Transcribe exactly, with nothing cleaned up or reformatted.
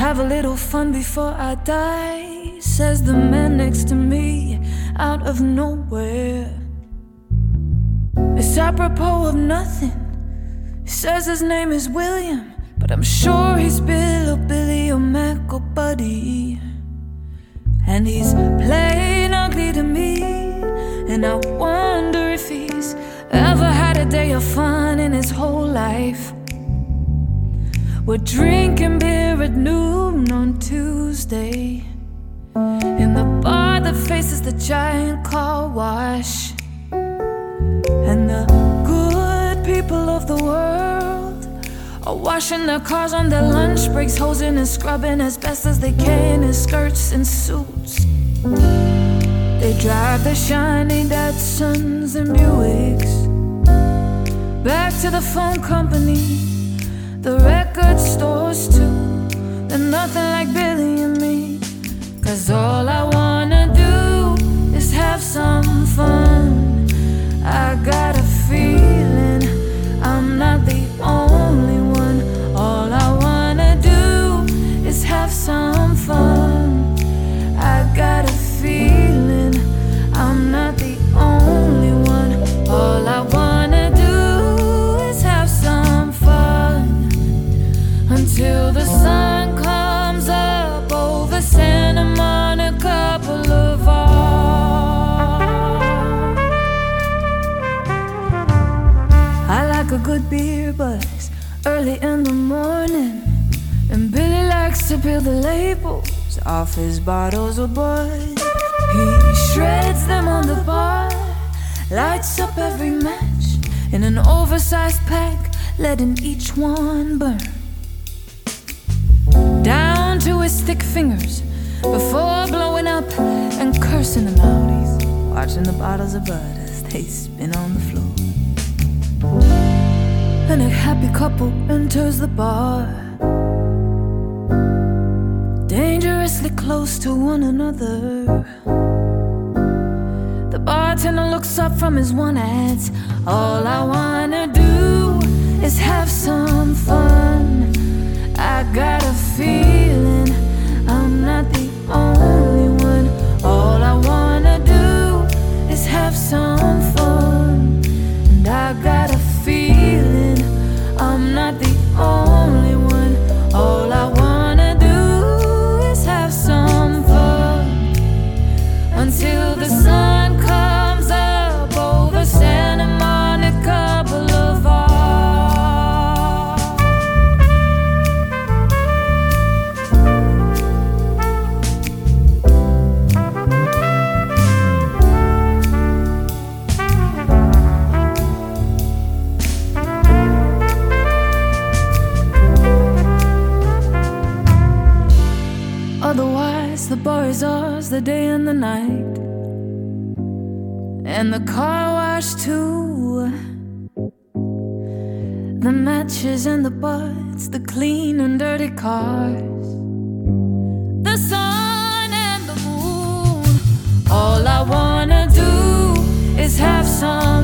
have a little fun before I die, says the man next to me, out of nowhere. It's apropos of nothing. He says his name is William, but I'm sure he's Bill or Billy or Mac or Buddy. And he's plain ugly to me, and I wonder if he's ever had a day of fun in his whole life. We're drinking beer at noon on Tuesday in the bar that faces the giant car wash. And the good people of the world are washing their cars on their lunch breaks, hosing and scrubbing as best as they can in skirts and suits. They drive their shiny Datsuns and Buicks back to the phone company, the record stores too. They're nothing like Billy and me, 'cause all I wanna do is have some fun. I got a feeling I'm not the only one. All I wanna do is have some fun. I got a feeling I'm not the only one. All I wanna do is have some fun until the sun comes up over Santa Monica Boulevard. I like a good beer buzz early in the morning, and Billy likes to peel the labels off his bottles of bud. He shreds them on the bar, lights up every match in an oversized pack, letting each one burn down to his thick fingers before blowing up and cursing them out. He's watching the bottles of bud as they spin on the floor. And a happy couple enters the bar, dangerously close to one another. The bartender looks up from his one ads. All I wanna do is have some fun. I got a feeling I'm not the only one. All I wanna do is have some fun. And I got a feeling I'm not the only one. All I wanna do is have some fun until the sun comes up over Santa Monica Boulevard. Otherwise, the bar is ours, the day and the night, and the car wash too. The matches and the butts, the clean and dirty cars, the sun and the moon. All I wanna do is have some